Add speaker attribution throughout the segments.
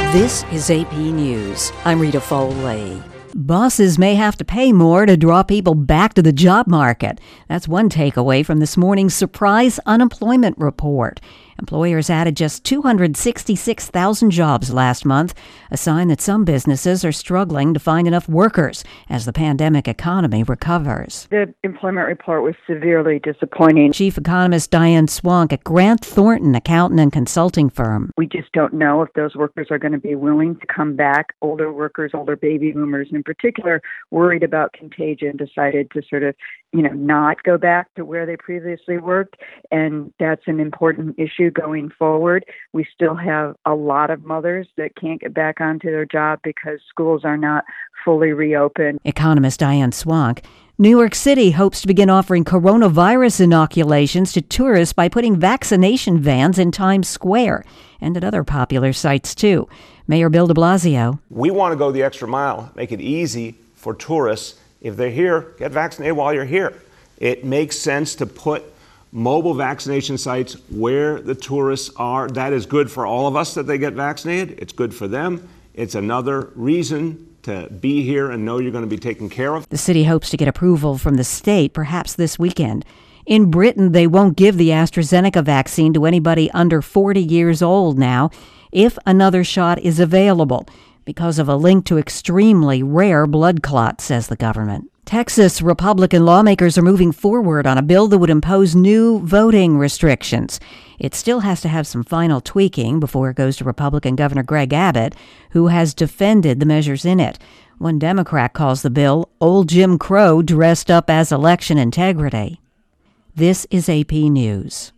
Speaker 1: This is AP News. I'm Rita Foley. Bosses may have to pay more to draw people back to the job market. That's one takeaway from this morning's surprise unemployment report. Employers added just 266,000 jobs last month, a sign that some businesses are struggling to find enough workers as the pandemic economy recovers.
Speaker 2: The employment report was severely disappointing.
Speaker 1: Chief economist Diane Swank at Grant Thornton accountant and consulting firm.
Speaker 2: We just don't know if those workers are going to be willing to come back. Older workers, older baby boomers in particular, worried about contagion, decided to sort of, not go back to where they previously worked. And that's an important issue going forward. We still have a lot of mothers that can't get back onto their job because schools are not fully reopened.
Speaker 1: Economist Diane Swank. New York City hopes to begin offering coronavirus inoculations to tourists by putting vaccination vans in Times Square and at other popular sites, too. Mayor Bill de Blasio.
Speaker 3: We want to go the extra mile, make it easy for tourists. If they're here, get vaccinated while you're here. It makes sense to put mobile vaccination sites where the tourists are. That is good for all of us that they get vaccinated. It's good for them. It's another reason to be here and know you're going to be taken care of.
Speaker 1: The city hopes to get approval from the state, perhaps this weekend. In Britain, they won't give the AstraZeneca vaccine to anybody under 40 years old now if another shot is available because of a link to extremely rare blood clots, says the government. Texas Republican lawmakers are moving forward on a bill that would impose new voting restrictions. It still has to have some final tweaking before it goes to Republican Governor Greg Abbott, who has defended the measures in it. One Democrat calls the bill old Jim Crow dressed up as election integrity. This is AP News.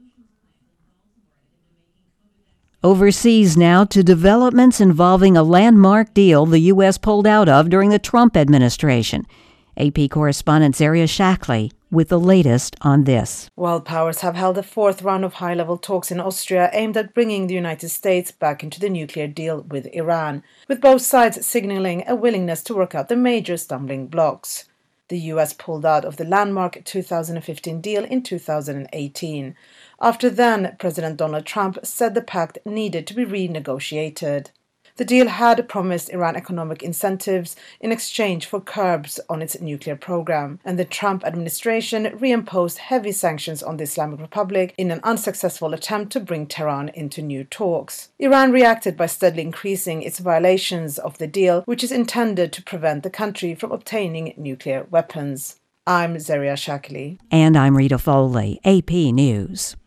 Speaker 1: Overseas now to developments involving a landmark deal the U.S. pulled out of during the Trump administration. AP correspondent Zaria Shackley with the latest on this.
Speaker 4: World powers have held a fourth round of high-level talks in Austria aimed at bringing the United States back into the nuclear deal with Iran, with both sides signaling a willingness to work out the major stumbling blocks. The U.S. pulled out of the landmark 2015 deal in 2018. After then, President Donald Trump said the pact needed to be renegotiated. The deal had promised Iran economic incentives in exchange for curbs on its nuclear program, and the Trump administration reimposed heavy sanctions on the Islamic Republic in an unsuccessful attempt to bring Tehran into new talks. Iran reacted by steadily increasing its violations of the deal, which is intended to prevent the country from obtaining nuclear weapons. I'm Zaria Shackley.
Speaker 1: And I'm Rita Foley, AP News.